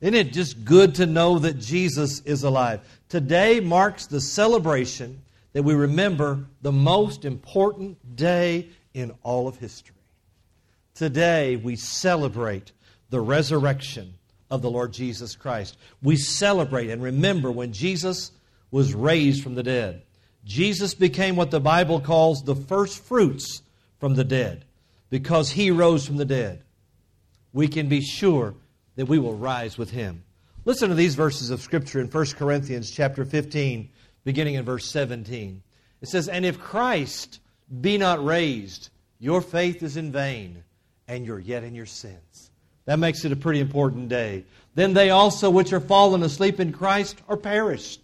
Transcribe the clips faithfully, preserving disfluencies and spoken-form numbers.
Isn't it just good to know that Jesus is alive? Today marks the celebration that we remember the most important day in all of history. Today we celebrate the resurrection of the Lord Jesus Christ. We celebrate and remember when Jesus was raised from the dead. Jesus became what the Bible calls the first fruits from the dead. Because He rose from the dead, we can be sure that we will rise with Him. Listen to these verses of Scripture in First Corinthians chapter fifteen, beginning in verse seventeen. It says, "And if Christ be not raised, your faith is in vain, and you're yet in your sins." That makes it a pretty important day. "Then they also which are fallen asleep in Christ are perished."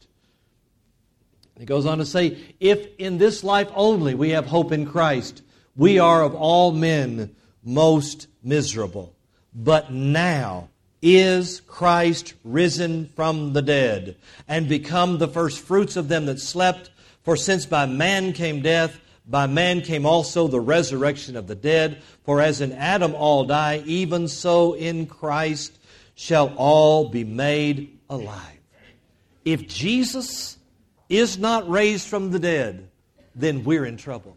He goes on to say, "If in this life only we have hope in Christ, we are of all men most miserable. But now is Christ risen from the dead, and become the first fruits of them that slept. For since by man came death, by man came also the resurrection of the dead. For as in Adam all die, even so in Christ shall all be made alive." If Jesus is not raised from the dead, then we're in trouble.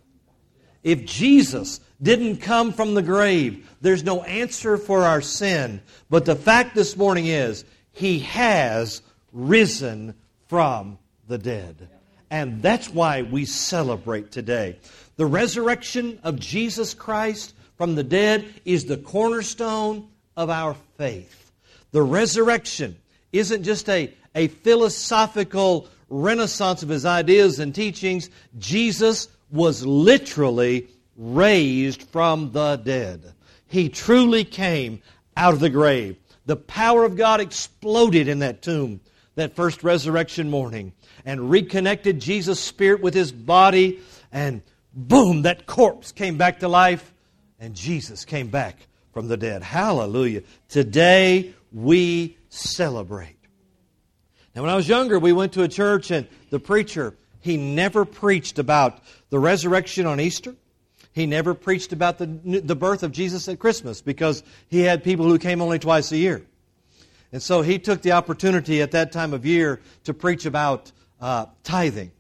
If Jesus didn't come from the grave, there's no answer for our sin. But the fact this morning is, He has risen from the dead. And that's why we celebrate today. The resurrection of Jesus Christ from the dead is the cornerstone of our faith. The resurrection isn't just a, a philosophical renaissance of His ideas and teachings. Jesus was literally raised from the dead. He truly came out of the grave. The power of God exploded in that tomb that first resurrection morning and reconnected Jesus' spirit with His body, and boom, that corpse came back to life and Jesus came back from the dead. Hallelujah. Today we celebrate. Now, when I was younger, we went to a church and the preacher, he never preached about the resurrection on Easter. He never preached about the, the birth of Jesus at Christmas because he had people who came only twice a year. And so he took the opportunity at that time of year to preach about uh, tithing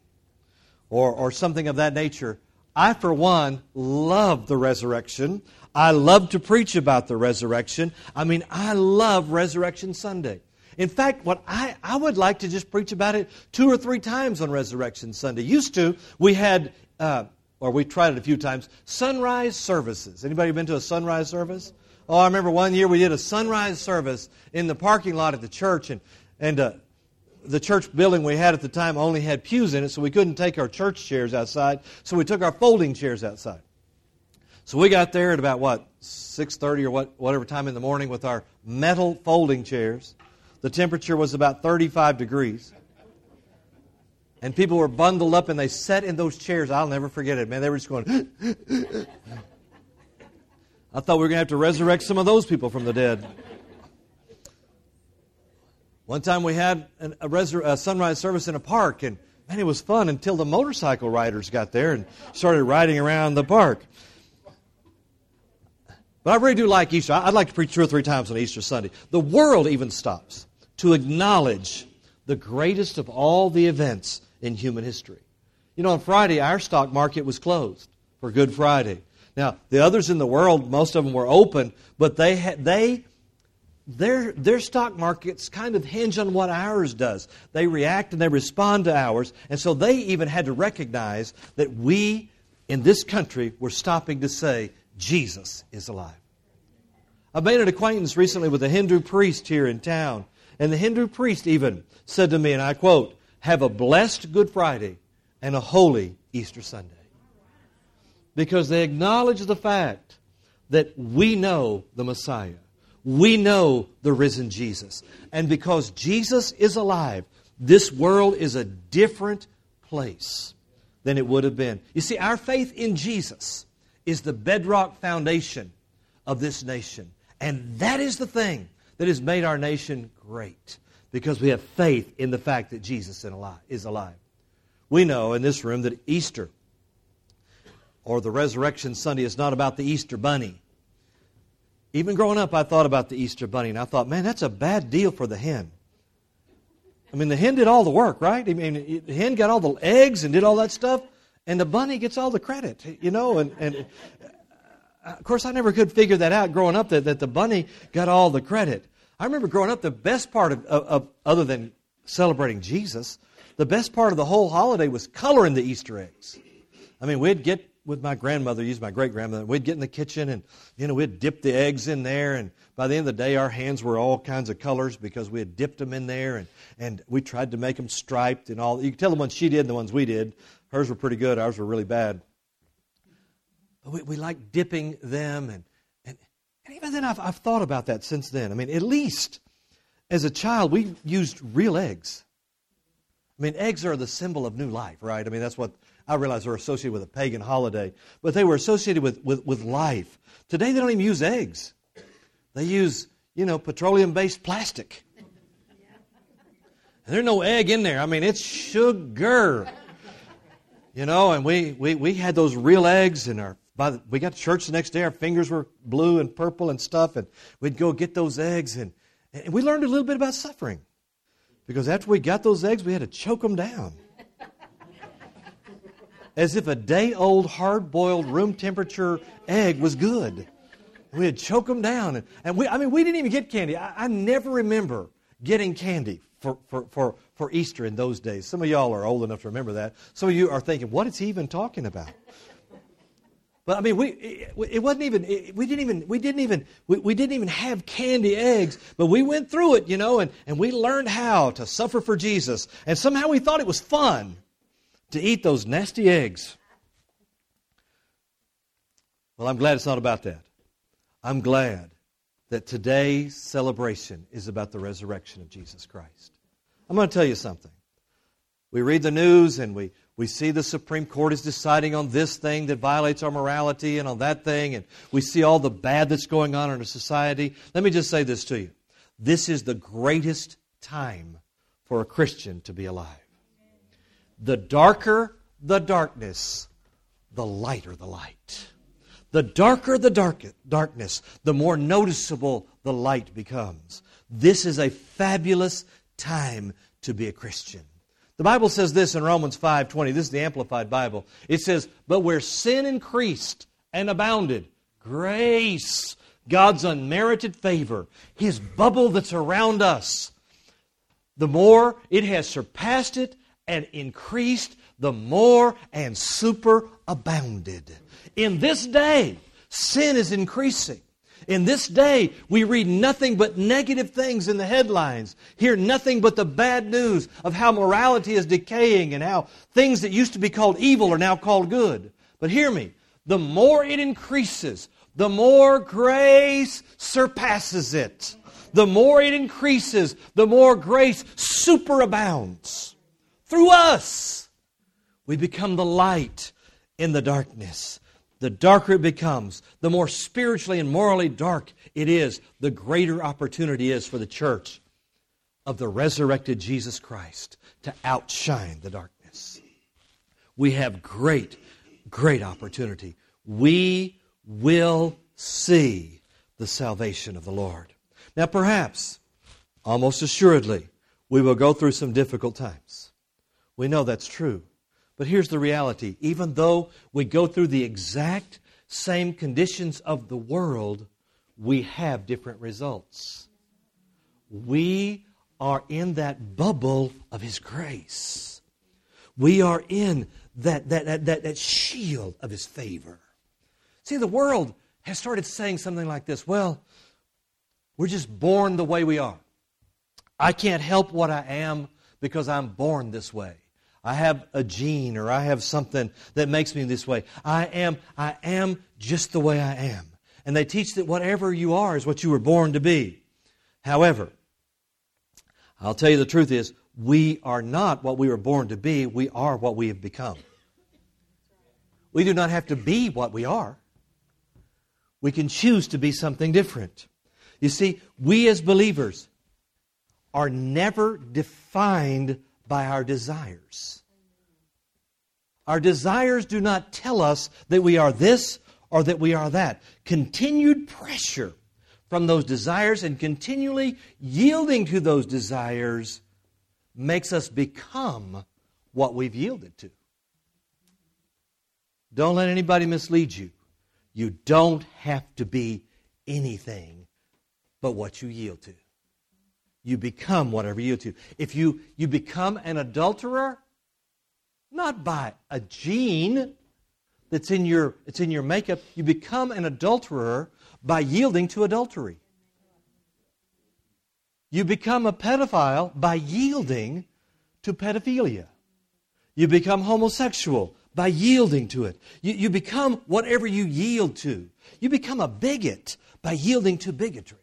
or, or something of that nature. I, for one, love the resurrection. I love to preach about the resurrection. I mean, I love Resurrection Sunday. In fact, what I, I would like to just preach about it two or three times on Resurrection Sunday. Used to, we had... Uh, or we tried it a few times, sunrise services. Anybody been to a sunrise service? Oh, I remember one year we did a sunrise service in the parking lot at the church, and, and uh, the church building we had at the time only had pews in it, so we couldn't take our church chairs outside, so we took our folding chairs outside. So we got there at about, what, six thirty or what, whatever time in the morning with our metal folding chairs. The temperature was about thirty-five degrees. And people were bundled up and they sat in those chairs. I'll never forget it, man. They were just going... I thought we were going to have to resurrect some of those people from the dead. One time we had an, a, resur- a sunrise service in a park, and man, it was fun until the motorcycle riders got there and started riding around the park. But I really do like Easter. I'd like to preach two or three times on Easter Sunday. The world even stops to acknowledge the greatest of all the events in human history. You know, on Friday, our stock market was closed for Good Friday. Now, the others in the world, most of them were open, but they had, they their their stock markets kind of hinge on what ours does. They react and they respond to ours, and so they even had to recognize that we in this country were stopping to say, Jesus is alive. I made an acquaintance recently with a Hindu priest here in town, and the Hindu priest even said to me, and I quote, "Have a blessed Good Friday and a holy Easter Sunday." Because they acknowledge the fact that we know the Messiah. We know the risen Jesus. And because Jesus is alive, this world is a different place than it would have been. You see, our faith in Jesus is the bedrock foundation of this nation. And that is the thing that has made our nation great. Because we have faith in the fact that Jesus is alive. We know in this room that Easter, or the Resurrection Sunday, is not about the Easter bunny. Even growing up, I thought about the Easter bunny, and I thought, man, that's a bad deal for the hen. I mean, the hen did all the work, right? I mean, the hen got all the eggs and did all that stuff, and the bunny gets all the credit, you know. And, and of course, I never could figure that out growing up, that, that the bunny got all the credit. I remember growing up, the best part of, of, of, other than celebrating Jesus, the best part of the whole holiday was coloring the Easter eggs. I mean, we'd get with my grandmother, used my great-grandmother, we'd get in the kitchen and, you know, we'd dip the eggs in there, and by the end of the day, our hands were all kinds of colors because we had dipped them in there, and, and we tried to make them striped and all. You can tell the ones she did and the ones we did. Hers were pretty good. Ours were really bad. But we, we liked dipping them, and, and, and even then, I've, I've thought about that since then. I mean, at least as a child, we used real eggs. I mean, eggs are the symbol of new life, right? I mean, that's what I realize they're associated with a pagan holiday, but they were associated with, with, with life. Today, they don't even use eggs. They use, you know, petroleum-based plastic. And there's no egg in there. I mean, it's sugar. You know, and we, we, we had those real eggs, and our by the, we got to church the next day. Our fingers were blue and purple and stuff, and we'd go get those eggs, and, and we learned a little bit about suffering. Because after we got those eggs, we had to choke them down. As if a day-old, hard-boiled, room-temperature egg was good. We had to choke them down. And, and we, I mean, we didn't even get candy. I, I never remember getting candy for, for, for, for Easter in those days. Some of y'all are old enough to remember that. Some of you are thinking, what is he even talking about? But I mean, we it, it wasn't even it, we didn't even we didn't even we, we didn't even have candy eggs, but we went through it, you know, and, and we learned how to suffer for Jesus. And somehow we thought it was fun to eat those nasty eggs. Well, I'm glad it's not about that. I'm glad that today's celebration is about the resurrection of Jesus Christ. I'm going to tell you something. We read the news and we We see the Supreme Court is deciding on this thing that violates our morality and on that thing, and we see all the bad that's going on in our society. Let me just say this to you. This is the greatest time for a Christian to be alive. The darker the darkness, the lighter the light. The darker the dark, darkness, the more noticeable the light becomes. This is a fabulous time to be a Christian. The Bible says this in Romans five twenty. This is the Amplified Bible. It says, but where sin increased and abounded, grace, God's unmerited favor, His bubble that's around us, the more it has surpassed it and increased, the more and superabounded. In this day, sin is increasing. In this day, we read nothing but negative things in the headlines, hear nothing but the bad news of how morality is decaying and how things that used to be called evil are now called good. But hear me, the more it increases, the more grace surpasses it. The more it increases, the more grace superabounds. Through us, we become the light in the darkness. The darker it becomes, the more spiritually and morally dark it is, the greater opportunity is for the church of the resurrected Jesus Christ to outshine the darkness. We have great, great opportunity. We will see the salvation of the Lord. Now perhaps, almost assuredly, we will go through some difficult times. We know that's true. But here's the reality. Even though we go through the exact same conditions of the world, we have different results. We are in that bubble of His grace. We are in that, that, that, that, that shield of His favor. See, the world has started saying something like this. Well, we're just born the way we are. I can't help what I am because I'm born this way. I have a gene or I have something that makes me this way. I am, I am just the way I am. And they teach that whatever you are is what you were born to be. However, I'll tell you the truth is, we are not what we were born to be. We are what we have become. We do not have to be what we are. We can choose to be something different. You see, we as believers are never defined by our desires. Our desires do not tell us that we are this or that we are that. Continued pressure from those desires and continually yielding to those desires makes us become what we've yielded to. Don't let anybody mislead you. You don't have to be anything but what you yield to. You become whatever you yield to. If you, you become an adulterer, not by a gene that's in your, it's in your makeup, you become an adulterer by yielding to adultery. You become a pedophile by yielding to pedophilia. You become homosexual by yielding to it. You, you become whatever you yield to. You become a bigot by yielding to bigotry.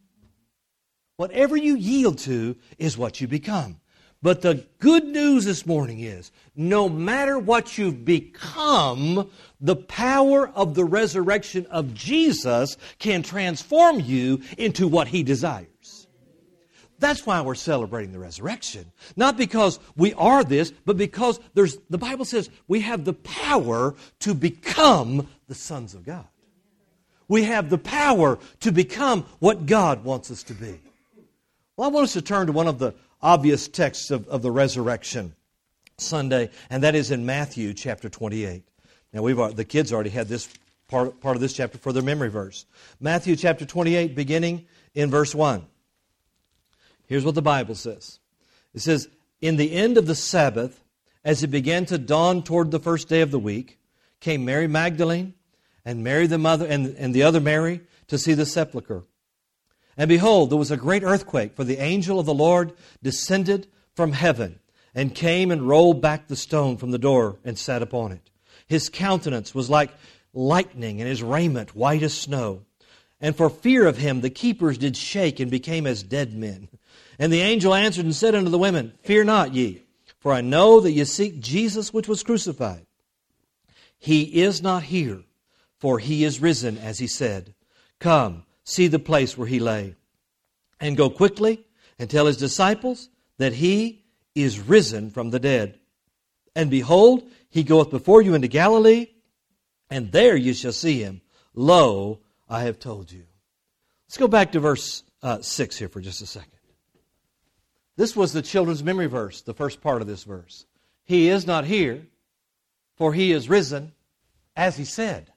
Whatever you yield to is what you become. But the good news this morning is, no matter what you've become, the power of the resurrection of Jesus can transform you into what He desires. That's why we're celebrating the resurrection. Not because we are this, but because there's, the Bible says we have the power to become the sons of God. We have the power to become what God wants us to be. Well, I want us to turn to one of the obvious texts of, of the resurrection Sunday, and that is in Matthew chapter twenty-eight. Now, we've the kids already had this part, part of this chapter for their memory verse. Matthew chapter twenty-eight, beginning in verse one. Here's what the Bible says. It says, "In the end of the Sabbath, as it began to dawn toward the first day of the week, came Mary Magdalene and Mary the mother and, and the other Mary to see the sepulchre. And behold, there was a great earthquake, for the angel of the Lord descended from heaven and came and rolled back the stone from the door and sat upon it. His countenance was like lightning, and his raiment white as snow. And for fear of him the keepers did shake and became as dead men. And the angel answered and said unto the women, Fear not ye, for I know that ye seek Jesus which was crucified. He is not here, for he is risen, as he said. Come, see the place where he lay. And go quickly and tell his disciples that he is risen from the dead. And behold, he goeth before you into Galilee, and there you shall see him. Lo, I have told you." Let's go back to verse uh, six here for just a second. This was the children's memory verse, the first part of this verse. He is not here, for he is risen, as he said.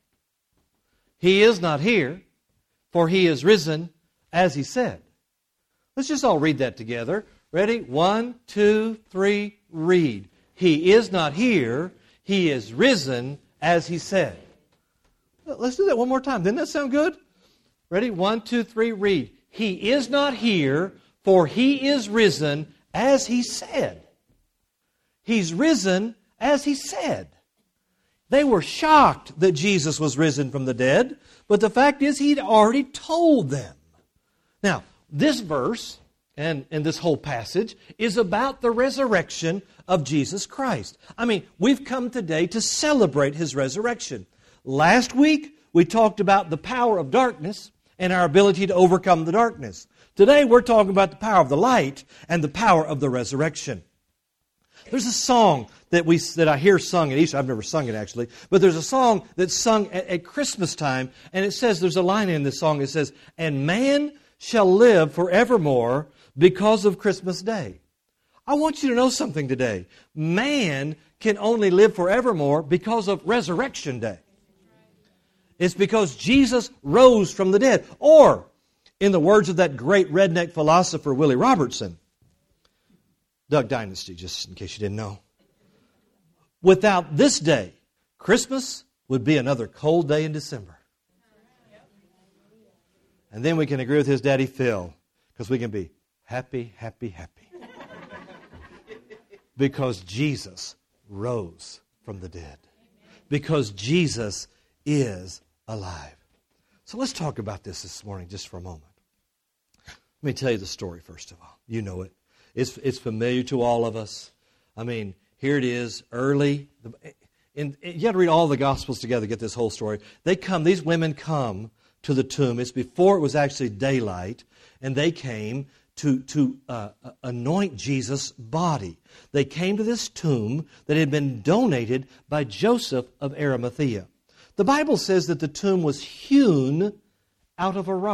He is not here, for he is risen, as he said. Let's just all read that together. Ready? One, two, three, read. He is not here, he is risen, as he said. Let's do that one more time. Didn't that sound good? Ready? One, two, three, read. He is not here, for he is risen, as he said. He's risen, as he said. They were shocked that Jesus was risen from the dead, but the fact is he'd already told them. Now, this verse and, and this whole passage is about the resurrection of Jesus Christ. I mean, we've come today to celebrate his resurrection. Last week, we talked about the power of darkness and our ability to overcome the darkness. Today, we're talking about the power of the light and the power of the resurrection. There's a song that we that I hear sung at Easter. I've never sung it actually, but there's a song that's sung at, at Christmas time, and it says, there's a line in this song that says, "And man shall live forevermore because of Christmas Day." I want you to know something today. Man can only live forevermore because of Resurrection Day. It's because Jesus rose from the dead. Or, in the words of that great redneck philosopher Willie Robertson, Duck Dynasty, just in case you didn't know. Without this day, Christmas would be another cold day in December. And then we can agree with his daddy Phil, because we can be happy, happy, happy. Because Jesus rose from the dead. Because Jesus is alive. So let's talk about this this morning just for a moment. Let me tell you the story first of all. You know it. It's, it's familiar to all of us. I mean, here it is, early. And you have to read all the Gospels together to get this whole story. They come, these women come to the tomb. It's before it was actually daylight. And they came to, to uh, anoint Jesus' body. They came to this tomb that had been donated by Joseph of Arimathea. The Bible says that the tomb was hewn out of a rock.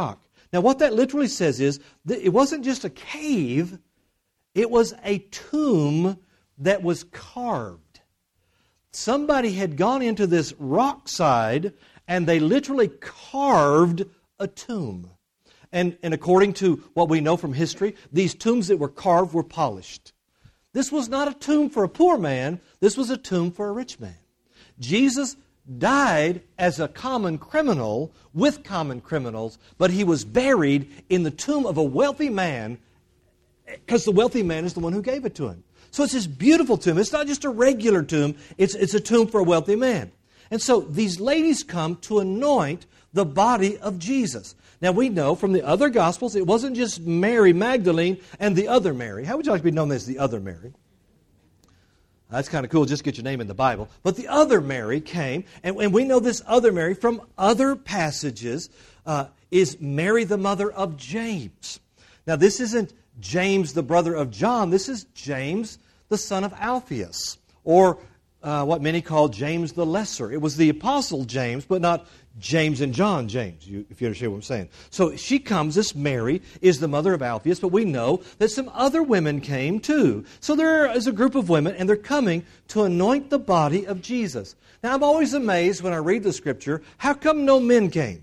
Now, what that literally says is that it wasn't just a cave, it was a tomb that was carved. Somebody had gone into this rock side and they literally carved a tomb. And, and according to what we know from history, these tombs that were carved were polished. This was not a tomb for a poor man. This was a tomb for a rich man. Jesus died as a common criminal with common criminals, but He was buried in the tomb of a wealthy man because the wealthy man is the one who gave it to him. So it's this beautiful tomb. It's not just a regular tomb. It's, it's a tomb for a wealthy man. And so these ladies come to anoint the body of Jesus. Now we know from the other Gospels, it wasn't just Mary Magdalene and the other Mary. How would you like to be known as the other Mary? That's kind of cool, just get your name in the Bible. But the other Mary came, and, and we know this other Mary from other passages uh, is Mary, the mother of James. Now this isn't James, the brother of John. This is James, the son of Alphaeus, or uh, what many call James the Lesser. It was the Apostle James, but not James and John James, you, if you understand what I'm saying. So she comes, this Mary is the mother of Alphaeus, but we know that some other women came too. So there is a group of women, and they're coming to anoint the body of Jesus. Now I'm always amazed when I read the Scripture, how come no men came?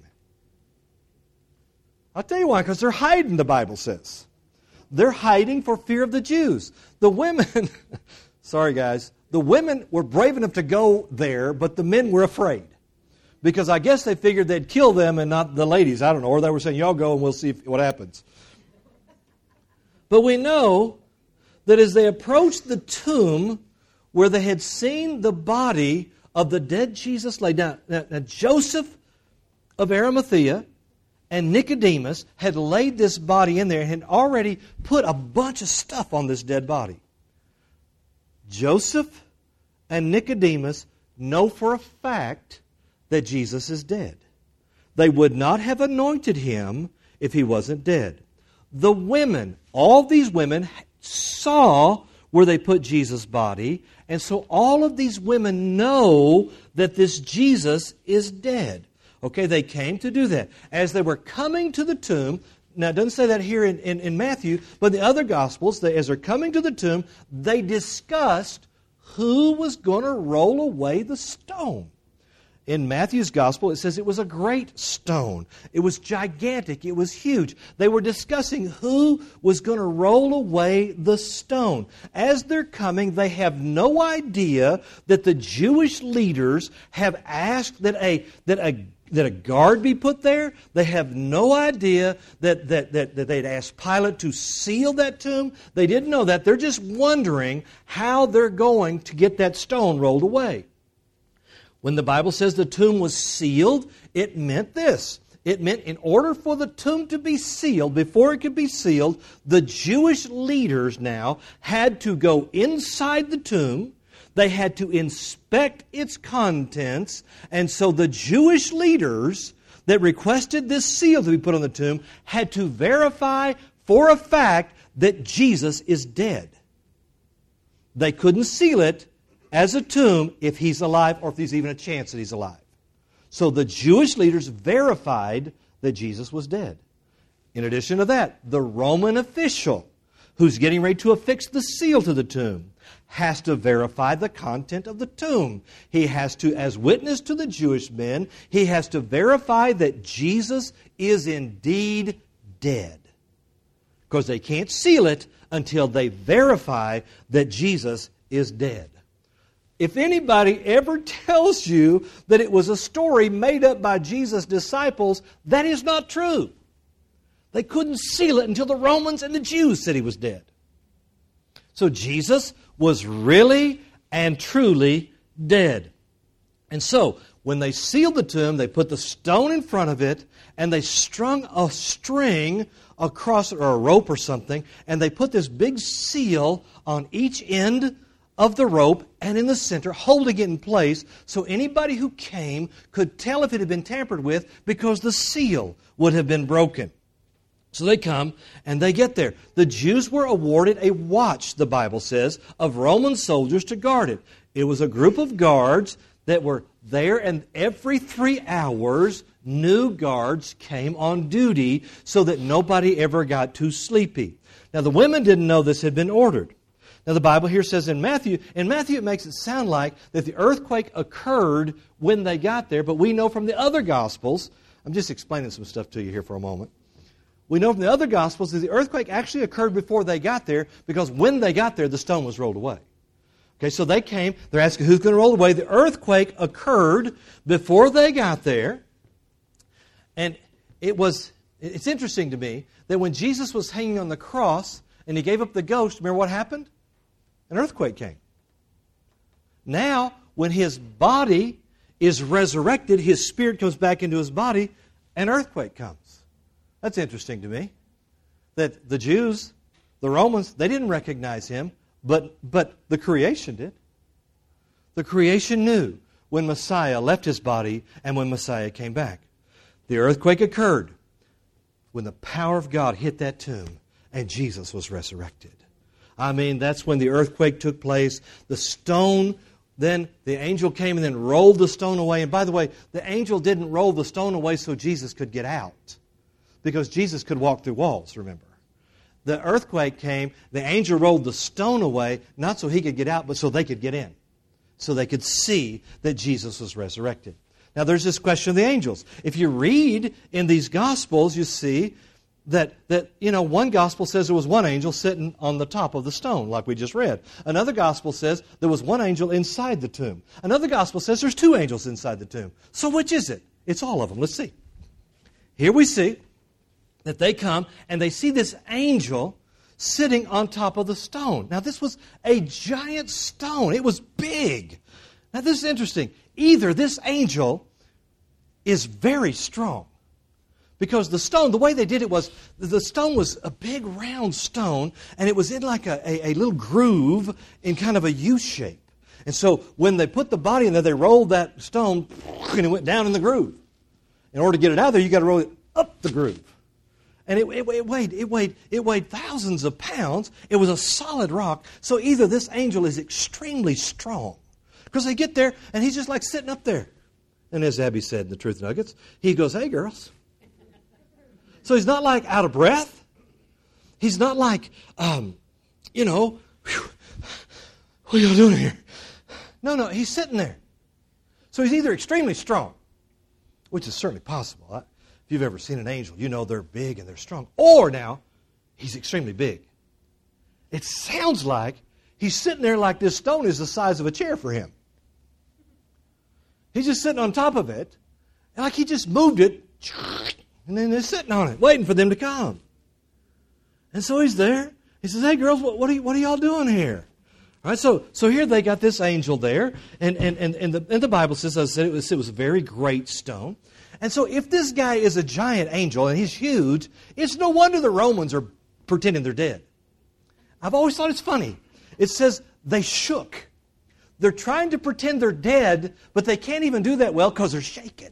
I'll tell you why, because they're hiding, the Bible says. They're hiding for fear of the Jews. The women, sorry guys, the women were brave enough to go there, but the men were afraid. Because I guess they figured they'd kill them and not the ladies. I don't know. Or they were saying, y'all go and we'll see if, what happens. But we know that as they approached the tomb where they had seen the body of the dead Jesus laid down, now, now Joseph of Arimathea and Nicodemus had laid this body in there and had already put a bunch of stuff on this dead body. Joseph and Nicodemus know for a fact that Jesus is dead. They would not have anointed Him if He wasn't dead. The women, all these women saw where they put Jesus' body, and so all of these women know that this Jesus is dead. Okay, they came to do that. As they were coming to the tomb, now it doesn't say that here in, in, in Matthew, but the other Gospels, they, as they're coming to the tomb, they discussed who was going to roll away the stone. In Matthew's Gospel, it says it was a great stone. It was gigantic. It was huge. They were discussing who was going to roll away the stone. As they're coming, they have no idea that the Jewish leaders have asked that a that a that a guard be put there. They have no idea that, that, that, that they'd asked Pilate to seal that tomb. They didn't know that. They're just wondering how they're going to get that stone rolled away. When the Bible says the tomb was sealed, it meant this. It meant in order for the tomb to be sealed, before it could be sealed, the Jewish leaders now had to go inside the tomb. They had to inspect its contents. And so the Jewish leaders that requested this seal to be put on the tomb had to verify for a fact that Jesus is dead. They couldn't seal it as a tomb if He's alive or if there's even a chance that He's alive. So the Jewish leaders verified that Jesus was dead. In addition to that, the Roman official who's getting ready to affix the seal to the tomb has to verify the content of the tomb. He has to, as witness to the Jewish men, he has to verify that Jesus is indeed dead. Because they can't seal it until they verify that Jesus is dead. If anybody ever tells you that it was a story made up by Jesus' disciples, that is not true. They couldn't seal it until the Romans and the Jews said He was dead. So Jesus was really and truly dead. And so, when they sealed the tomb, they put the stone in front of it, and they strung a string across it, or a rope or something, and they put this big seal on each end of the rope and in the center, holding it in place so anybody who came could tell if it had been tampered with because the seal would have been broken. So they come and they get there. The Jews were awarded a watch, the Bible says, of Roman soldiers to guard it. It was a group of guards that were there, and every three hours new guards came on duty so that nobody ever got too sleepy. Now, the women didn't know this had been ordered. Now, the Bible here says in Matthew, in Matthew it makes it sound like that the earthquake occurred when they got there, but we know from the other Gospels, I'm just explaining some stuff to you here for a moment. We know from the other Gospels that the earthquake actually occurred before they got there, because when they got there, the stone was rolled away. Okay, so they came, they're asking who's going to roll it away. The earthquake occurred before they got there, and it was, it's interesting to me that when Jesus was hanging on the cross and He gave up the ghost, remember what happened? An earthquake came. Now, when His body is resurrected, His spirit comes back into His body, an earthquake comes. That's interesting to me. That the Jews, the Romans, they didn't recognize Him, but, but the creation did. The creation knew when Messiah left His body and when Messiah came back. The earthquake occurred when the power of God hit that tomb and Jesus was resurrected. I mean, that's when the earthquake took place. The stone, then the angel came and then rolled the stone away. And by the way, the angel didn't roll the stone away so Jesus could get out, because Jesus could walk through walls, remember. The earthquake came, the angel rolled the stone away, not so he could get out, but so they could get in, so they could see that Jesus was resurrected. Now, there's this question of the angels. If you read in these Gospels, you see that, that, you know, one Gospel says there was one angel sitting on the top of the stone, like we just read. Another Gospel says there was one angel inside the tomb. Another Gospel says there's two angels inside the tomb. So which is it? It's all of them. Let's see. Here we see that they come and they see this angel sitting on top of the stone. Now, this was a giant stone. It was big. Now, this is interesting. Either this angel is very strong, because the stone, the way they did it was, the stone was a big round stone, and it was in like a, a, a little groove in kind of a U shape. And so when they put the body in there, they rolled that stone, and it went down in the groove. In order to get it out of there, you got to roll it up the groove. And it, it, it weighed, it weighed, it weighed thousands of pounds. It was a solid rock. So either this angel is extremely strong, because they get there, and he's just like sitting up there. And as Abby said in the Truth Nuggets, he goes, "Hey, girls." So he's not like out of breath. He's not like, um, you know, whew, what are y'all doing here? No, no, he's sitting there. So he's either extremely strong, which is certainly possible. If you've ever seen an angel, you know they're big and they're strong. Or now, he's extremely big. It sounds like he's sitting there like this stone is the size of a chair for him. He's just sitting on top of it, and like he just moved it, and then they're sitting on it, waiting for them to come. And so he's there. He says, "Hey, girls, what, what, are, you, what are y'all doing here?" All right, so so here they got this angel there, and and and, and, the, and the Bible says, as I said, it was, it was a very great stone. And so if this guy is a giant angel and he's huge, it's no wonder the Romans are pretending they're dead. I've always thought it's funny. It says they shook. They're trying to pretend they're dead, but they can't even do that well because they're shaking.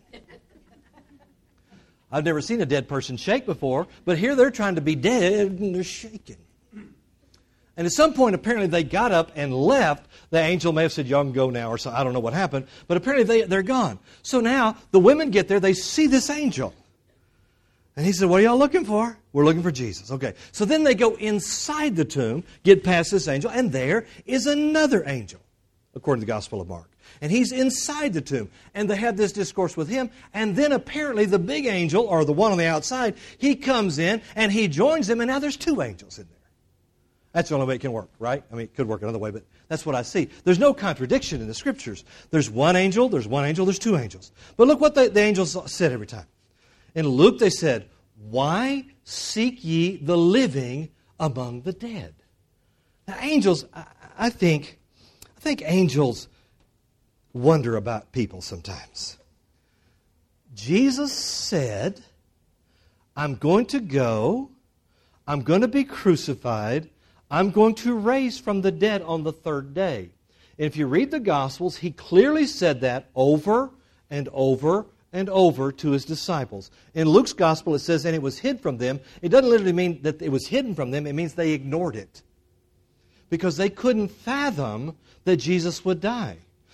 I've never seen a dead person shake before, but here they're trying to be dead and they're shaking. And at some point, apparently, they got up and left. The angel may have said, "Y'all can go now," or so. I don't know what happened. But apparently, they, they're gone. So now, the women get there. They see this angel. And he said, "What are y'all looking for?" "We're looking for Jesus." Okay. So then they go inside the tomb, get past this angel, and there is another angel, according to the Gospel of Mark. And he's inside the tomb. And they have this discourse with him. And then apparently, the big angel, or the one on the outside, he comes in, and he joins them. And now there's two angels in there. That's the only way it can work, right? I mean, it could work another way, but that's what I see. There's no contradiction in the Scriptures. There's one angel, there's one angel, there's two angels. But look what the, the angels said every time. In Luke, they said, "Why seek ye the living among the dead?" Now, angels, I, I think, I think angels wonder about people sometimes. Jesus said, "I'm going to go, I'm going to be crucified, I'm going to raise from the dead on the third day." And if you read the Gospels, he clearly said that over and over and over to his disciples. In Luke's Gospel, it says, "And it was hid from them." It doesn't literally mean that it was hidden from them. It means they ignored it, because they couldn't fathom that Jesus would die.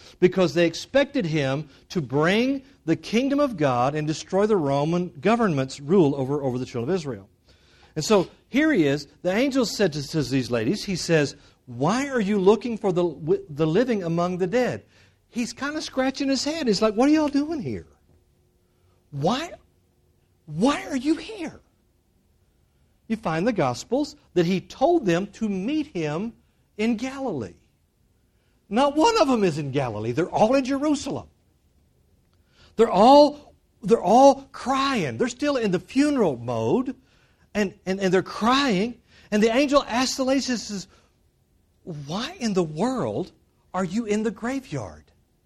because they expected him to bring the kingdom of God and destroy the Roman government's rule over, over the children of Israel. And so here he is. The angel said to, to these ladies, he says, why are you looking for the, the living among the dead? He's kind of scratching his head. He's like, what are y'all doing here? Why, why are you here? You find the Gospels that he told them to meet him in Galilee. Not one of them is in Galilee. They're all in Jerusalem. They're all, they're all crying. They're still in the funeral mode, and, and, and they're crying. And the angel asks the ladies, says, why in the world are you in the graveyard?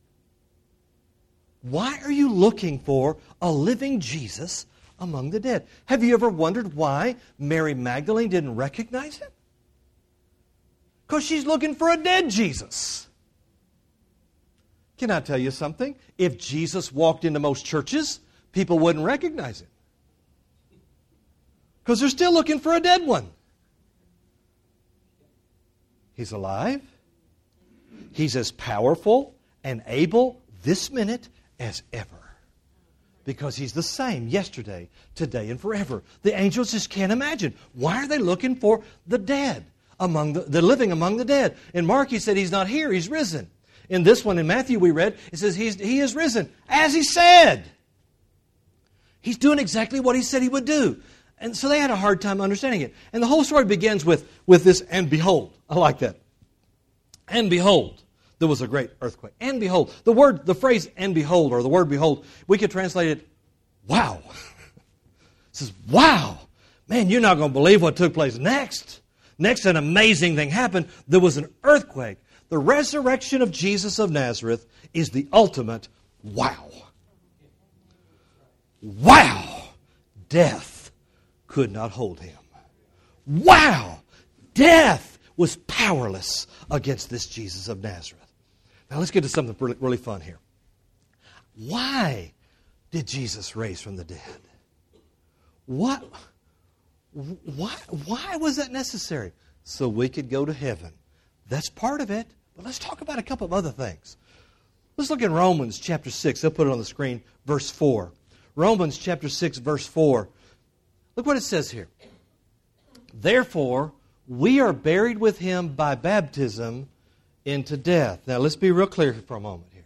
Why are you looking for a living Jesus among the dead? Have you ever wondered why Mary Magdalene didn't recognize him? Because she's looking for a dead Jesus. Can I tell you something? If Jesus walked into most churches, people wouldn't recognize him. Because they're still looking for a dead one. He's alive. He's as powerful and able this minute as ever. Because he's the same yesterday, today, and forever. The angels just can't imagine. Why are they looking for the dead, among the, the living among the dead? In Mark, he said he's not here, he's risen. In this one, in Matthew, we read, it says he's, he is risen, as he said. He's doing exactly what he said he would do. And so they had a hard time understanding it. And the whole story begins with, with this, and behold. I like that. And behold, there was a great earthquake. And behold, the word, the phrase, and behold, or the word behold, we could translate it, wow. It says, wow. Man, you're not going to believe what took place next. Next, an amazing thing happened. There was an earthquake. The resurrection of Jesus of Nazareth is the ultimate wow. Wow. Death could not hold him. Wow. Death was powerless against this Jesus of Nazareth. Now let's get to something really, really fun here. Why did Jesus raise from the dead? What? Why, why was that necessary? So we could go to heaven. That's part of it. But let's talk about a couple of other things. Let's look in Romans chapter six. They'll put it on the screen. Verse four. Romans chapter six, verse four. Look what it says here. Therefore, we are buried with him by baptism into death. Now, let's be real clear for a moment here.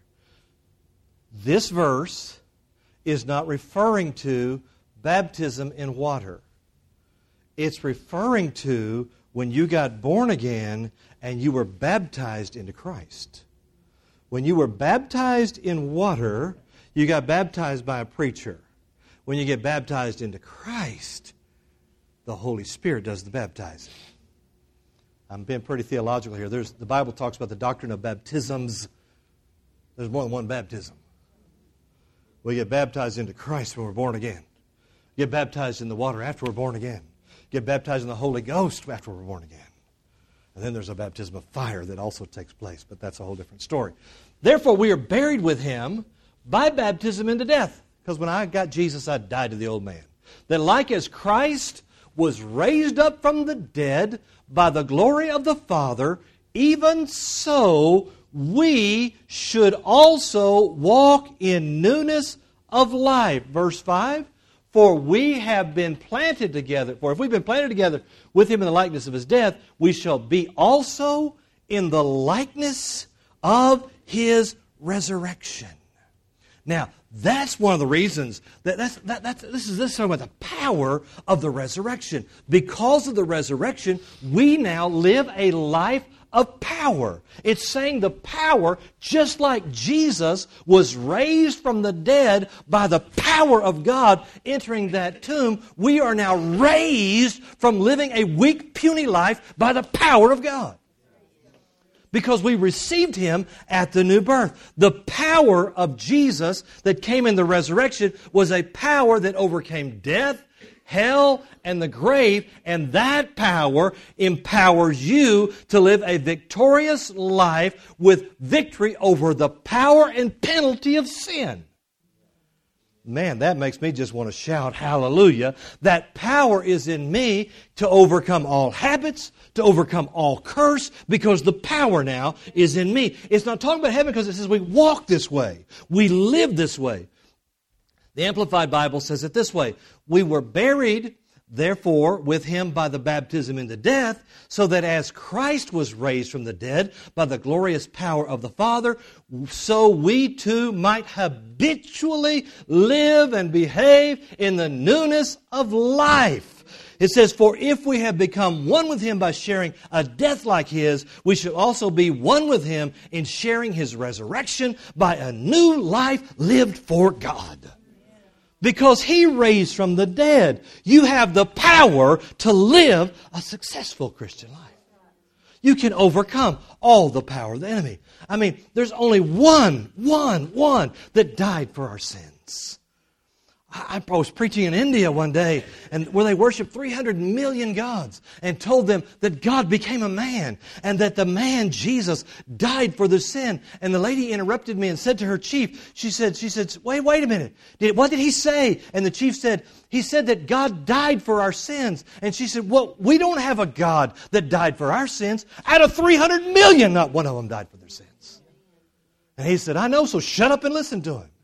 This verse is not referring to baptism in water. It's referring to when you got born again and you were baptized into Christ. When you were baptized in water, you got baptized by a preacher. When you get baptized into Christ, the Holy Spirit does the baptizing. I'm being pretty theological here. There's, the Bible talks about the doctrine of baptisms. There's more than one baptism. We get baptized into Christ when we're born again. Get baptized in the water after we're born again. Get baptized in the Holy Ghost after we're born again. And then there's a baptism of fire that also takes place, but that's a whole different story. Therefore, we are buried with him by baptism into death. Because when I got Jesus, I died to the old man. That like as Christ was raised up from the dead by the glory of the Father, even so we should also walk in newness of life. Verse five, for we have been planted together, for if we've been planted together with him in the likeness of his death, we shall be also in the likeness of his resurrection. Now, that's one of the reasons that that's, that, that's, this is this is talking about the power of the resurrection. Because of the resurrection, we now live a life of power. It's saying the power, just like Jesus was raised from the dead by the power of God entering that tomb, we are now raised from living a weak, puny life by the power of God. Because we received him at the new birth. The power of Jesus that came in the resurrection was a power that overcame death, hell, and the grave. And that power empowers you to live a victorious life with victory over the power and penalty of sin. Man, that makes me just want to shout hallelujah. That power is in me to overcome all habits, to overcome all curse, because the power now is in me. It's not talking about heaven because it says we walk this way. We live this way. The Amplified Bible says it this way. We were buried, therefore, with Him by the baptism into death, so that as Christ was raised from the dead by the glorious power of the Father, so we too might habitually live and behave in the newness of life. It says, for if we have become one with Him by sharing a death like His, we should also be one with Him in sharing His resurrection by a new life lived for God. Because He raised from the dead, you have the power to live a successful Christian life. You can overcome all the power of the enemy. I mean, there's only one, one, one that died for our sins. I was preaching in India one day, and where they worshiped three hundred million gods, and told them that God became a man, and that the man, Jesus, died for their sin. And the lady interrupted me and said to her chief, she said, she said, wait, wait a minute. Did, what did he say? And the chief said, he said that God died for our sins. And she said, well, we don't have a God that died for our sins. Out of three hundred million, not one of them died for their sins. And he said, I know, so shut up and listen to him.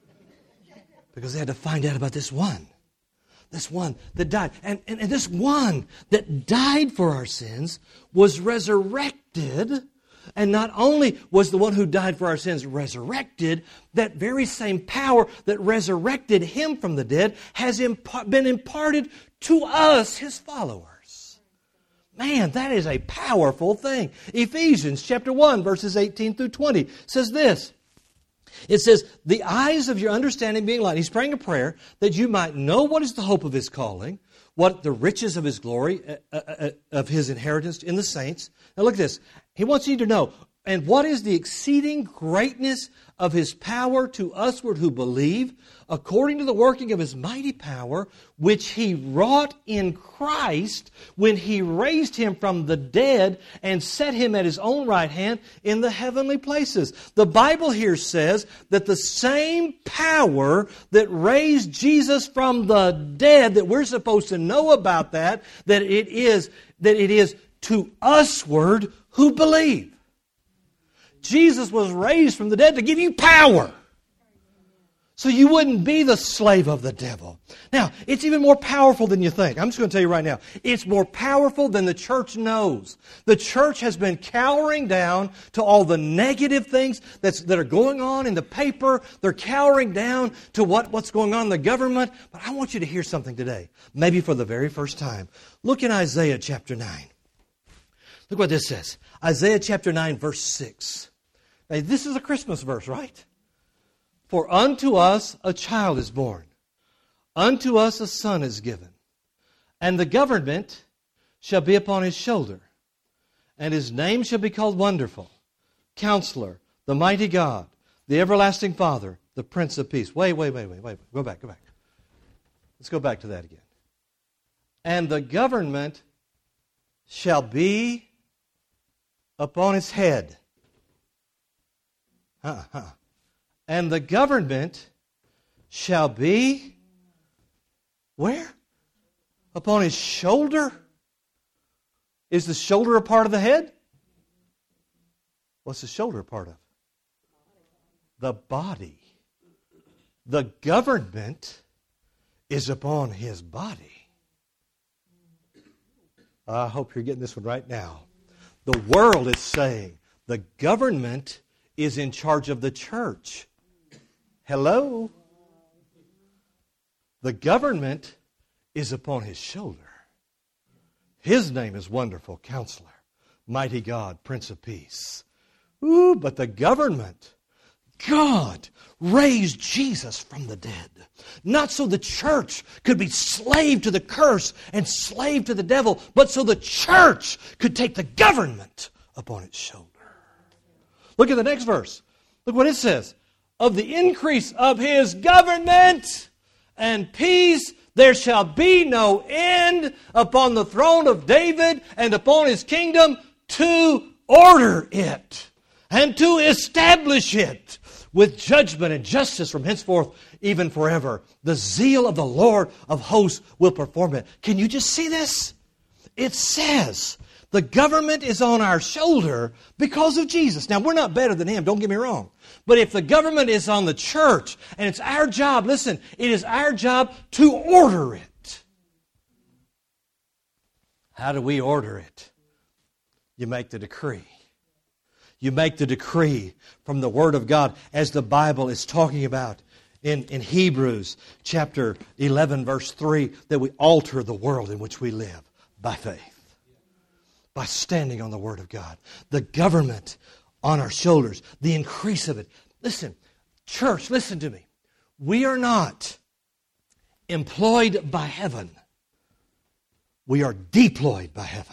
Because they had to find out about this one. This one that died. And, and, and this one that died for our sins was resurrected. And not only was the one who died for our sins resurrected, that very same power that resurrected Him from the dead has imp- been imparted to us, His followers. Man, that is a powerful thing. Ephesians chapter one, verses eighteen through twenty says this. It says, the eyes of your understanding being lighted. He's praying a prayer that you might know what is the hope of His calling, what the riches of His glory, uh, uh, of His inheritance in the saints. Now look at this. He wants you to know, and what is the exceeding greatness of His power to usward who believe, according to the working of His mighty power, which He wrought in Christ when He raised Him from the dead and set Him at His own right hand in the heavenly places. The Bible here says that the same power that raised Jesus from the dead, that we're supposed to know about that, that it is, that it is to usward who believe. Jesus was raised from the dead to give you power. So you wouldn't be the slave of the devil. Now, it's even more powerful than you think. I'm just going to tell you right now. It's more powerful than the church knows. The church has been cowering down to all the negative things that's, that are going on in the paper. They're cowering down to what, what's going on in the government. But I want you to hear something today, maybe for the very first time. Look in Isaiah chapter nine. Look what this says. Isaiah chapter nine, verse six. Now, this is a Christmas verse, right? For unto us a child is born, unto us a son is given, and the government shall be upon His shoulder, and His name shall be called Wonderful, Counselor, the Mighty God, the Everlasting Father, the Prince of Peace. Wait, wait, wait, wait, wait. Go back, go back. Let's go back to that again. And the government shall be upon His head. Uh-huh. And the government shall be, where? Upon His shoulder? Is the shoulder a part of the head? What's the shoulder a part of? The body. The government is upon His body. I hope you're getting this one right now. The world is saying the government is in charge of the church. Hello? The government is upon His shoulder. His name is Wonderful Counselor, Mighty God, Prince of Peace. Ooh, but the government, God raised Jesus from the dead. Not so the church could be slave to the curse and slave to the devil, but so the church could take the government upon its shoulder. Look at the next verse. Look what it says. Of the increase of His government and peace there shall be no end upon the throne of David and upon His kingdom, to order it and to establish it with judgment and justice from henceforth, even forever. The zeal of the Lord of hosts will perform it. Can you just see this? It says the government is on our shoulder because of Jesus. Now, we're not better than Him, don't get me wrong. But if the government is on the church, and it's our job, listen, it is our job to order it. How do we order it? You make the decree. You make the decree from the Word of God as the Bible is talking about in, in Hebrews chapter eleven, verse three, that we alter the world in which we live by faith, by standing on the Word of God. The government on our shoulders, the increase of it. Listen, church, listen to me. We are not employed by heaven. We are deployed by heaven.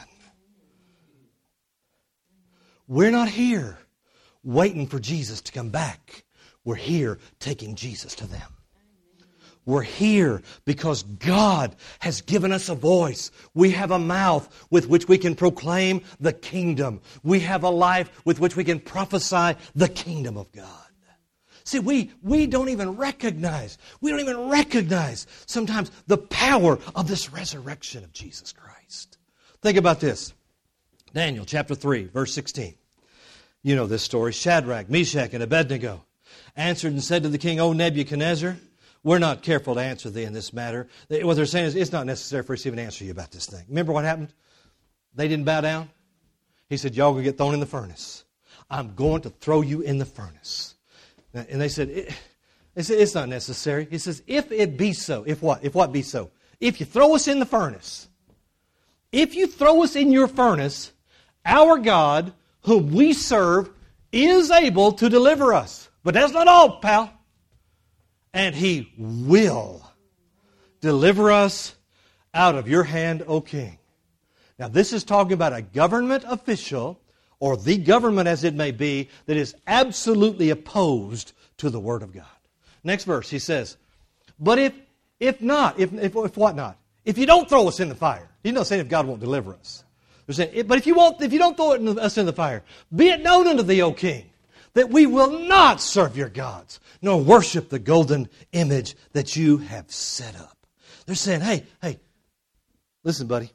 We're not here waiting for Jesus to come back. We're here taking Jesus to them. We're here because God has given us a voice. We have a mouth with which we can proclaim the kingdom. We have a life with which we can prophesy the kingdom of God. See, we, we don't even recognize, we don't even recognize sometimes the power of this resurrection of Jesus Christ. Think about this. Daniel chapter three, verse sixteen. You know this story. Shadrach, Meshach, and Abednego answered and said to the king, O Nebuchadnezzar, we're not careful to answer thee in this matter. What they're saying is, it's not necessary for us to even answer you about this thing. Remember what happened? They didn't bow down. He said, y'all going to get thrown in the furnace. I'm going to throw you in the furnace. And they said, it, they said, it's not necessary. He says, if it be so, if what? If what be so? If you throw us in the furnace, if you throw us in your furnace, our God, whom we serve, is able to deliver us. But that's not all, pal. And He will deliver us out of your hand, O king. Now, this is talking about a government official, or the government as it may be, that is absolutely opposed to the Word of God. Next verse, he says, but if if not, if, if, if what not? If you don't throw us in the fire. He's not saying if God won't deliver us. They're saying, but if you won't, if you don't throw it in the, us in the fire, be it known unto thee, O king, that we will not serve your gods, nor worship the golden image that you have set up. They're saying, hey, hey, listen, buddy.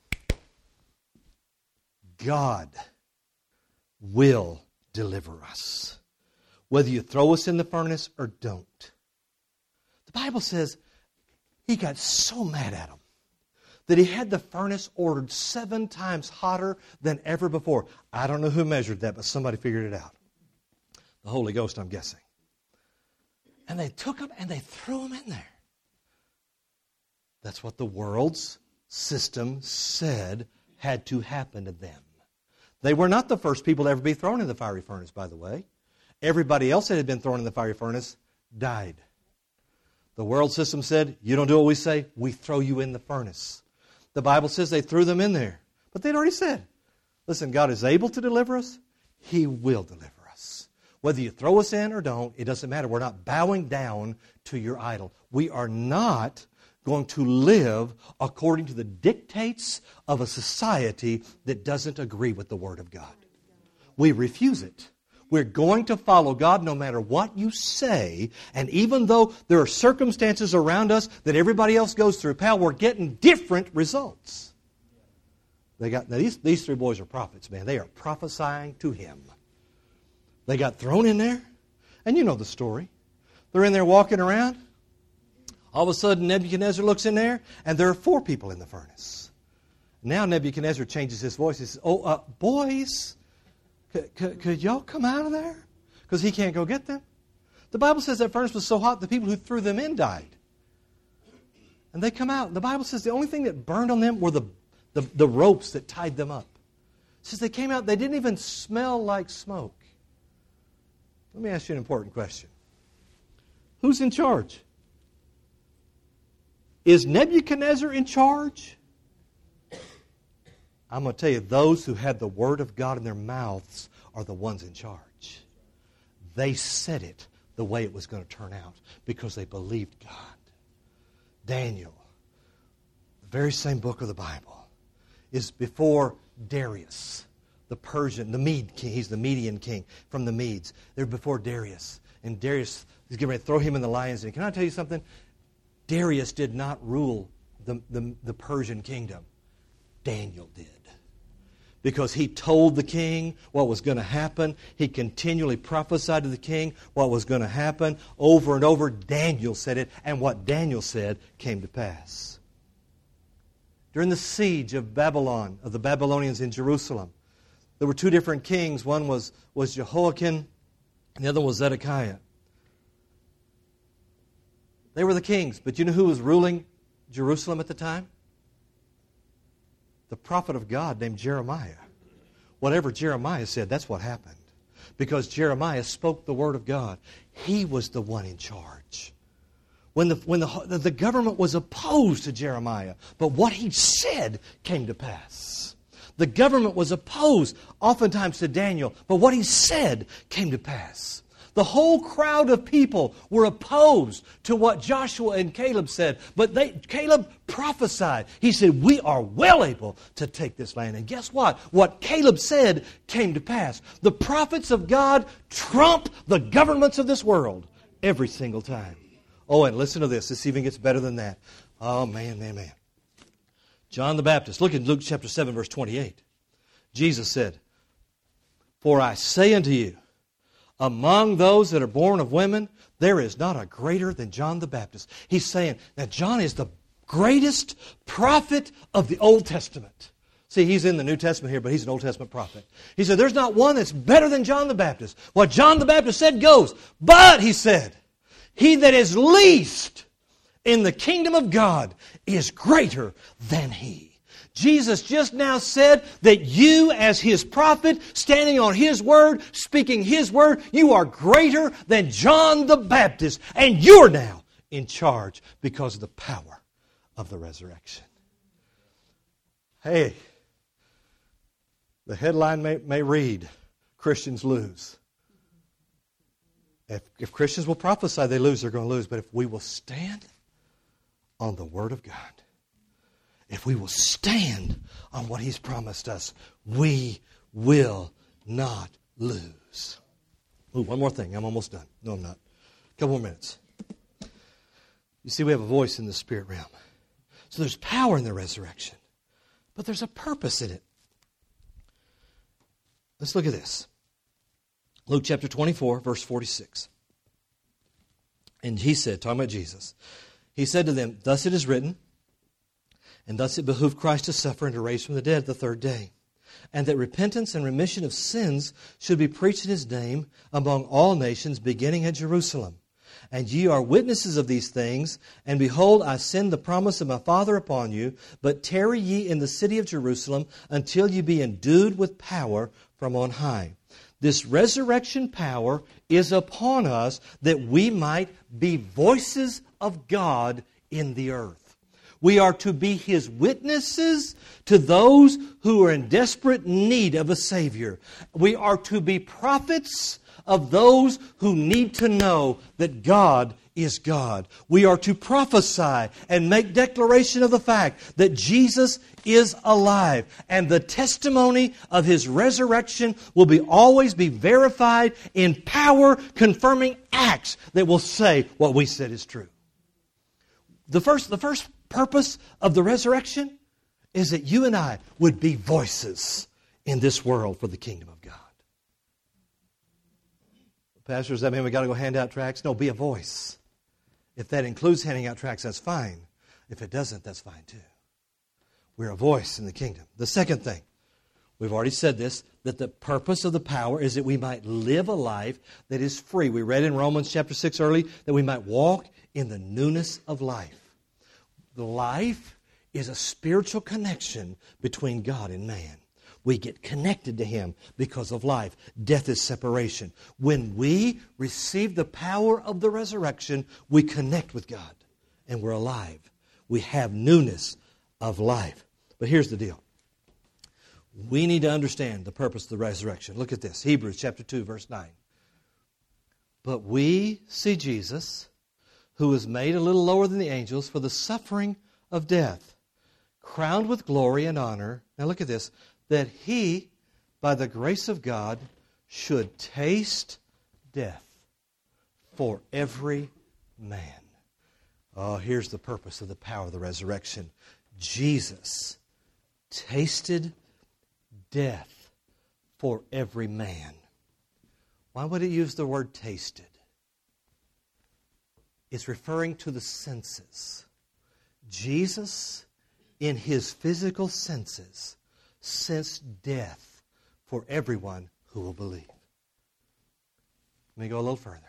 God will deliver us, whether you throw us in the furnace or don't. The Bible says he got so mad at him that he had the furnace ordered seven times hotter than ever before. I don't know who measured that, but somebody figured it out. The Holy Ghost, I'm guessing. And they took him and they threw him in there. That's what the world's system said had to happen to them. They were not the first people to ever be thrown in the fiery furnace, by the way. Everybody else that had been thrown in the fiery furnace died. The world system said, you don't do what we say, we throw you in the furnace. The Bible says they threw them in there. But they'd already said, listen, God is able to deliver us. He will deliver us. Whether you throw us in or don't, it doesn't matter. We're not bowing down to your idol. We are not going to live according to the dictates of a society that doesn't agree with the Word of God. We refuse it. We're going to follow God no matter what you say. And even though there are circumstances around us that everybody else goes through, pal, we're getting different results. They got now these, these three boys are prophets, man. They are prophesying to him. They got thrown in there. And you know the story. They're in there walking around. All of a sudden, Nebuchadnezzar looks in there, and there are four people in the furnace. Now Nebuchadnezzar changes his voice. He says, oh, uh, boys, could, could, could y'all come out of there? Because he can't go get them. The Bible says that furnace was so hot, the people who threw them in died. And they come out. The Bible says the only thing that burned on them were the, the, the ropes that tied them up. It says they came out, they didn't even smell like smoke. Let me ask you an important question. Who's in charge? Is Nebuchadnezzar in charge? I'm going to tell you, those who had the Word of God in their mouths are the ones in charge. They said it the way it was going to turn out because they believed God. Daniel, the very same book of the Bible, is before Darius, the Persian, the Mede king. He's the Median king from the Medes. They're before Darius. and Darius is getting ready to throw him in the lion's den. Can I tell you something? Darius did not rule the, the, the Persian kingdom. Daniel did. Because he told the king what was going to happen. He continually prophesied to the king what was going to happen. Over and over, Daniel said it, and what Daniel said came to pass. During the siege of Babylon, of the Babylonians in Jerusalem, there were two different kings. One was, was Jehoiakim, and the other was Zedekiah. They were the kings, but you know who was ruling Jerusalem at the time? The prophet of God named Jeremiah. Whatever Jeremiah said, that's what happened. Because Jeremiah spoke the word of God. He was the one in charge. When the, when the, the government was opposed to Jeremiah, but what he said came to pass. The government was opposed oftentimes to Daniel, but what he said came to pass. The whole crowd of people were opposed to what Joshua and Caleb said. But they, Caleb prophesied. He said, we are well able to take this land. And guess what? What Caleb said came to pass. The prophets of God trump the governments of this world every single time. Oh, and listen to this. This even gets better than that. Oh, man, man, man. John the Baptist. Look at Luke chapter seven, verse twenty-eight. Jesus said, for I say unto you, among those that are born of women, there is not a greater than John the Baptist. He's saying that John is the greatest prophet of the Old Testament. See, he's in the New Testament here, but he's an Old Testament prophet. He said, there's not one that's better than John the Baptist. What John the Baptist said goes. But, he said, he that is least in the kingdom of God is greater than he. Jesus just now said that you as His prophet, standing on His word, speaking His word, you are greater than John the Baptist. And you're now in charge because of the power of the resurrection. Hey, the headline may, may read, Christians lose. If, if Christians will prophesy they lose, they're going to lose. But if we will stand on the Word of God, if we will stand on what He's promised us, we will not lose. Ooh, one more thing. I'm almost done. No, I'm not. A couple more minutes. You see, we have a voice in the spirit realm. So there's power in the resurrection, but there's a purpose in it. Let's look at this. Luke chapter twenty-four, verse forty-six. And he said, talking about Jesus, he said to them, thus it is written, and thus it behooved Christ to suffer and to raise from the dead the third day, and that repentance and remission of sins should be preached in His name among all nations, beginning at Jerusalem. And ye are witnesses of these things, and behold, I send the promise of my Father upon you, but tarry ye in the city of Jerusalem until ye be endued with power from on high. This resurrection power is upon us that we might be voices of God in the earth. We are to be His witnesses to those who are in desperate need of a Savior. We are to be prophets of those who need to know that God is God. We are to prophesy and make declaration of the fact that Jesus is alive. And the testimony of His resurrection will be always be verified in power, confirming acts that will say what we said is true. The first, the first purpose of the resurrection is that you and I would be voices in this world for the kingdom of God. Pastor, does that mean we got to go hand out tracts? No, be a voice. If that includes handing out tracts, that's fine. If it doesn't, that's fine too. We're a voice in the kingdom. The second thing, we've already said this, that the purpose of the power is that we might live a life that is free. We read in Romans chapter six early that we might walk in the newness of life. Life is a spiritual connection between God and man. We get connected to Him because of life. Death is separation. When we receive the power of the resurrection, we connect with God and we're alive. We have newness of life. But here's the deal. We need to understand the purpose of the resurrection. Look at this. Hebrews chapter two, verse nine. But we see Jesus, who was made a little lower than the angels for the suffering of death, crowned with glory and honor. Now look at this. That He, by the grace of God, should taste death for every man. Oh, here's the purpose of the power of the resurrection. Jesus tasted death for every man. Why would it use the word tasted? It's referring to the senses. Jesus, in his physical senses, sensed death for everyone who will believe. Let me go a little further.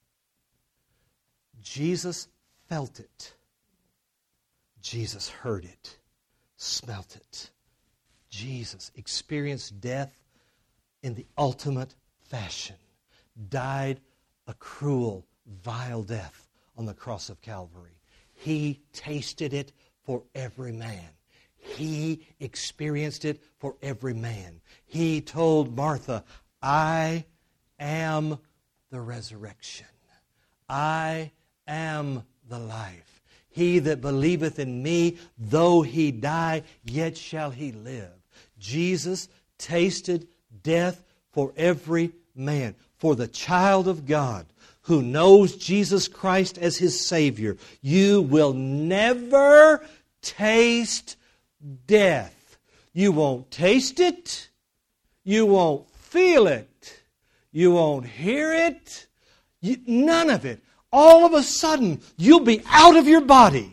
Jesus felt it. Jesus heard it, smelt it. Jesus experienced death in the ultimate fashion, died a cruel, vile death on the cross of Calvary. He tasted it for every man. He experienced it for every man. He told Martha, I am the resurrection. I am the life. He that believeth in me, though he die, yet shall he live. Jesus tasted death for every man. For the child of God who knows Jesus Christ as his Savior, you will never taste death. You won't taste it. You won't feel it. You won't hear it. You, none of it. All of a sudden, you'll be out of your body.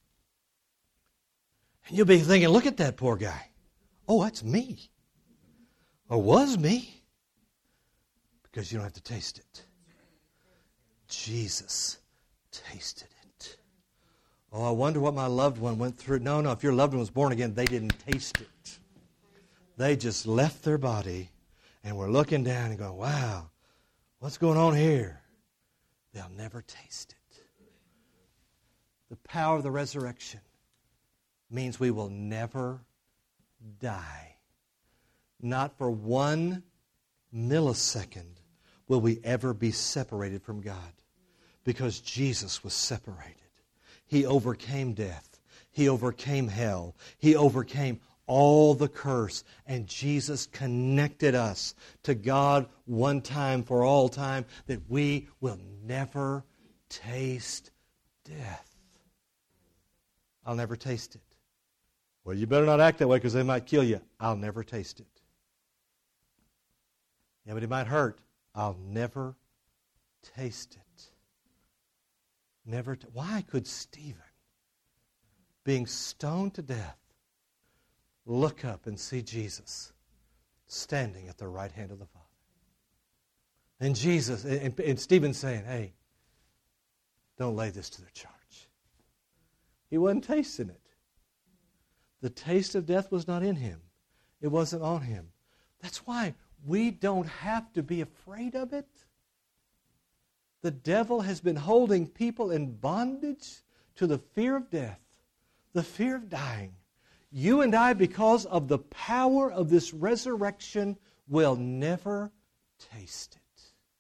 And you'll be thinking, look at that poor guy. Oh, that's me. Or was me. Because you don't have to taste it. Jesus tasted it. Oh, I wonder what my loved one went through. No, no, if your loved one was born again, they didn't taste it. They just left their body and were looking down and going, wow, what's going on here? They'll never taste it. The power of the resurrection means we will never die. Not for one millisecond will we ever be separated from God. Because Jesus was separated. He overcame death. He overcame hell. He overcame all the curse. And Jesus connected us to God one time for all time, that we will never taste death. I'll never taste it. Well, you better not act that way because they might kill you. I'll never taste it. Yeah, but it might hurt. I'll never taste it. Never. T- Why could Stephen, being stoned to death, look up and see Jesus standing at the right hand of the Father? And Jesus, and, and Stephen saying, hey, don't lay this to their charge. He wasn't tasting it. The taste of death was not in him. It wasn't on him. That's why we don't have to be afraid of it. The devil has been holding people in bondage to the fear of death, the fear of dying. You and I, because of the power of this resurrection, will never taste it.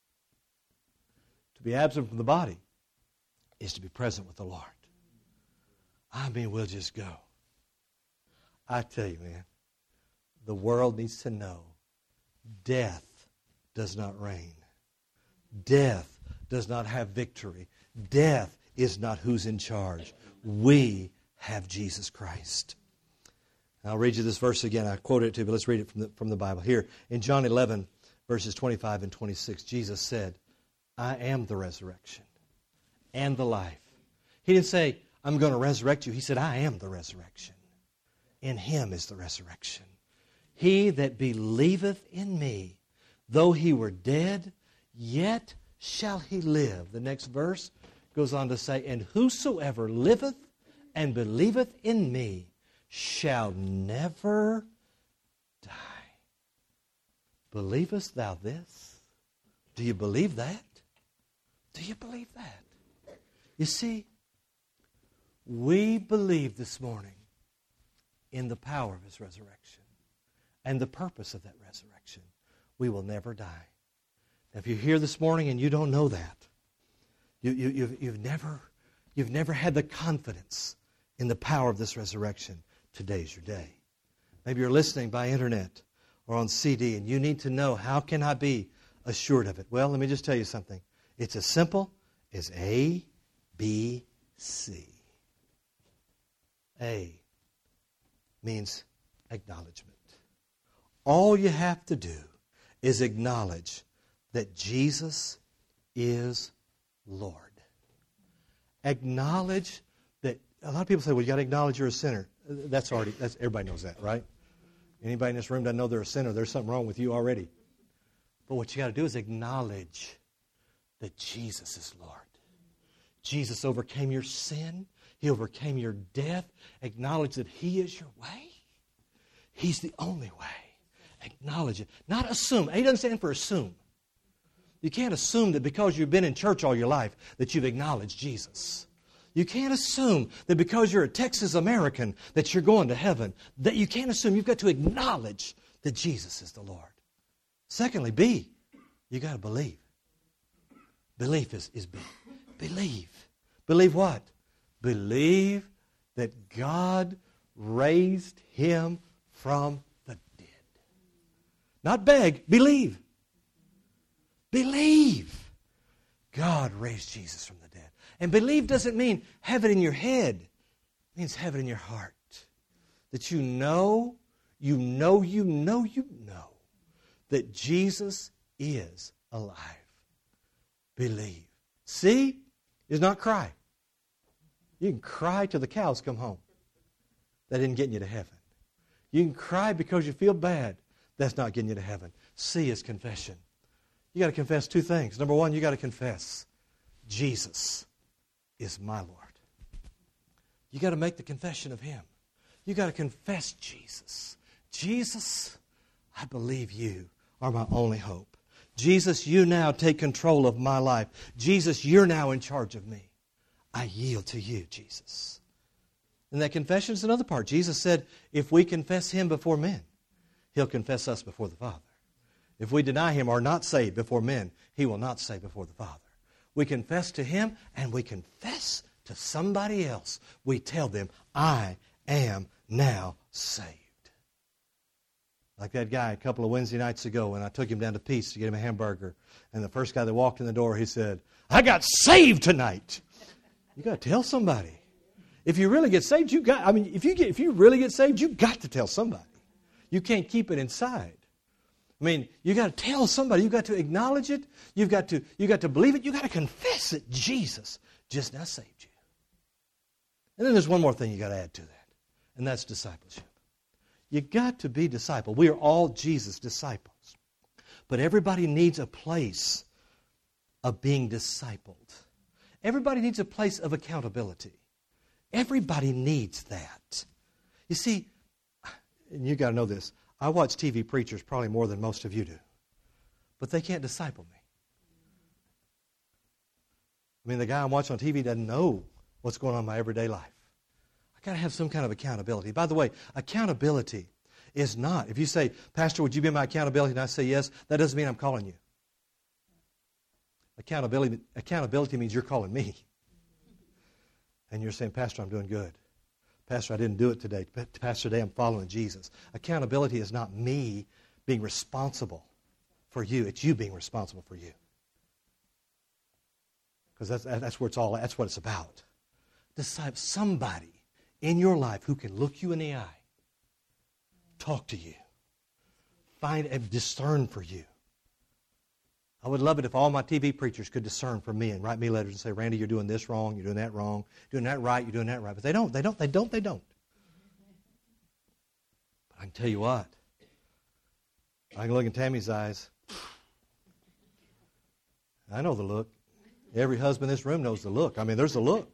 To be absent from the body is to be present with the Lord. I mean, we'll just go. I tell you, man, the world needs to know death does not reign. Death does not have victory. Death is not who's in charge. We have Jesus Christ. I'll read you this verse again. I quoted it to you, but let's read it from the, from the Bible. Here, in John eleven, verses twenty-five and twenty-six, Jesus said, I am the resurrection and the life. He didn't say, I'm going to resurrect you. He said, I am the resurrection. In Him is the resurrection. He that believeth in me, though he were dead, yet shall he live. The next verse goes on to say, and whosoever liveth and believeth in me shall never die. Believest thou this? Do you believe that? Do you believe that? You see, we believe this morning in the power of His resurrection and the purpose of that resurrection. We will never die. Now, if you're here this morning and you don't know that, you, you, you've, you've, never, you've never had the confidence in the power of this resurrection, today's your day. Maybe you're listening by internet or on C D and you need to know, how can I be assured of it? Well, let me just tell you something. It's as simple is A, B, C. A means acknowledgement. All you have to do is acknowledge that Jesus is Lord. Acknowledge that. A lot of people say, well, you got to acknowledge you're a sinner. That's already, that's, everybody knows that, right? Anybody in this room doesn't know they're a sinner, there's something wrong with you already. But what you got to do is acknowledge that Jesus is Lord. Jesus overcame your sin. He overcame your death. Acknowledge that He is your way. He's the only way. Acknowledge it. Not assume. A doesn't stand for assume. You can't assume that because you've been in church all your life that you've acknowledged Jesus. You can't assume that because you're a Texas American that you're going to heaven. That you can't assume. You've got to acknowledge that Jesus is the Lord. Secondly, B, you got to believe. Belief is, is B. Believe. Believe what? Believe that God raised Him from the dead. Not beg, believe. Believe. God raised Jesus from the dead. And believe doesn't mean have it in your head. It means have it in your heart. That you know, you know, you know, you know that Jesus is alive. Believe. See? Is not cry. You can cry till the cows come home. That isn't getting you to heaven. You can cry because you feel bad. That's not getting you to heaven. C is confession. You got to confess two things. Number one, you got to confess Jesus is my Lord. You got to make the confession of Him. You got to confess Jesus. Jesus, I believe you are my only hope. Jesus, you now take control of my life. Jesus, you're now in charge of me. I yield to you, Jesus. And that confession is another part. Jesus said, if we confess Him before men, He'll confess us before the Father. If we deny Him or not say before men, He will not say before the Father. We confess to Him and we confess to somebody else. We tell them, I am now saved. Like that guy a couple of Wednesday nights ago when I took him down to Peace to get him a hamburger. And the first guy that walked in the door, he said, I got saved tonight. You got to tell somebody. If you really get saved, you got, I mean, if you get, if you really get saved, you got to tell somebody. You can't keep it inside. I mean, you got to tell somebody. You've got to acknowledge it. You've got to, you got to believe it. You've got to confess that Jesus just now saved you. And then there's one more thing you got to add to that, and that's discipleship. You got to be disciple. We are all Jesus disciples. But everybody needs a place of being discipled. Everybody needs a place of accountability. Everybody needs that. You see, and you got to know this, I watch T V preachers probably more than most of you do. But they can't disciple me. I mean, the guy I'm watching on T V doesn't know what's going on in my everyday life. I've got to have some kind of accountability. By the way, accountability is not, if you say, Pastor, would you be my accountability? And I say yes, that doesn't mean I'm calling you. Accountability, accountability means you're calling me. And you're saying, Pastor, I'm doing good. Pastor, I didn't do it today. Pastor, today I'm following Jesus. Accountability is not me being responsible for you. It's you being responsible for you. Because that's, that's where it's all, that's what it's about. Decide somebody in your life who can look you in the eye, talk to you, find and discern for you. I would love it if all my T V preachers could discern for me and write me letters and say, Randy, you're doing this wrong, you're doing that wrong, you're doing that right, you're doing that right. But they don't, they don't, they don't, they don't. But I can tell you what, I can look in Tammy's eyes. I know the look. Every husband in this room knows the look. I mean, there's a look.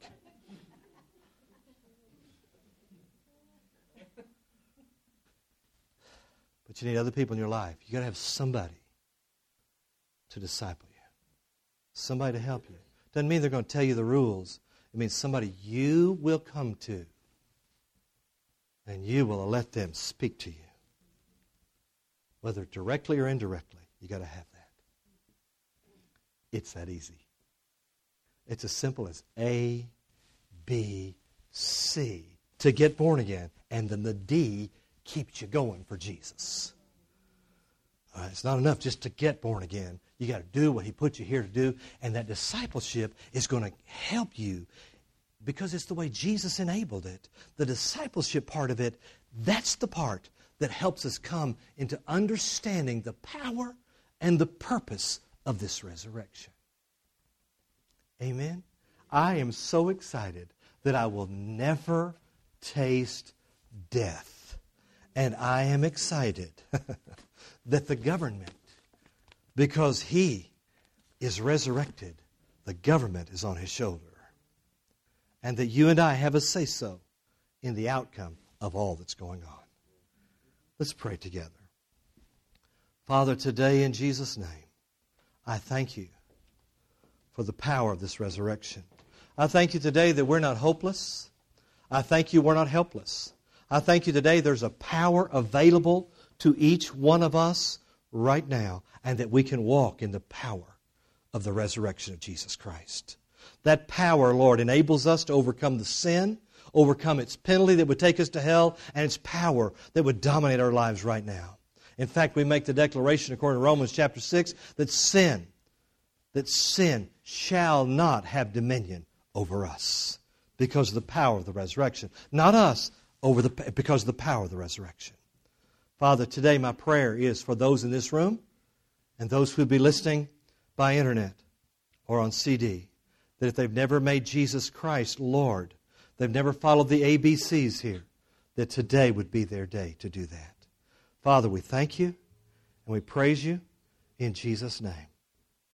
But you need other people in your life. You've got to have somebody to disciple you. Somebody to help you. Doesn't mean they're going to tell you the rules. It means somebody you will come to and you will let them speak to you. Whether directly or indirectly, you got to have that. It's that easy. It's as simple as A, B, C to get born again. And then the D keeps you going for Jesus. Uh, it's not enough just to get born again. You got to do what He put you here to do. And that discipleship is going to help you because it's the way Jesus enabled it. The discipleship part of it, that's the part that helps us come into understanding the power and the purpose of this resurrection. Amen? I am so excited that I will never taste death. And I am excited that the government, because He is resurrected, the government is on His shoulder. And that you and I have a say-so in the outcome of all that's going on. Let's pray together. Father, today in Jesus' name, I thank You for the power of this resurrection. I thank You today that we're not hopeless. I thank You we're not helpless. I thank You today there's a power available to each one of us right now, and that we can walk in the power of the resurrection of Jesus Christ. That power, Lord, enables us to overcome the sin, overcome its penalty that would take us to hell, and its power that would dominate our lives right now. In fact, we make the declaration according to Romans chapter six that sin, that sin shall not have dominion over us because of the power of the resurrection. Not us, over the because of the power of the resurrection. Father, today my prayer is for those in this room and those who will be listening by internet or on C D, that if they've never made Jesus Christ Lord, they've never followed the A B Cs here, that today would be their day to do that. Father, we thank You and we praise You in Jesus' name.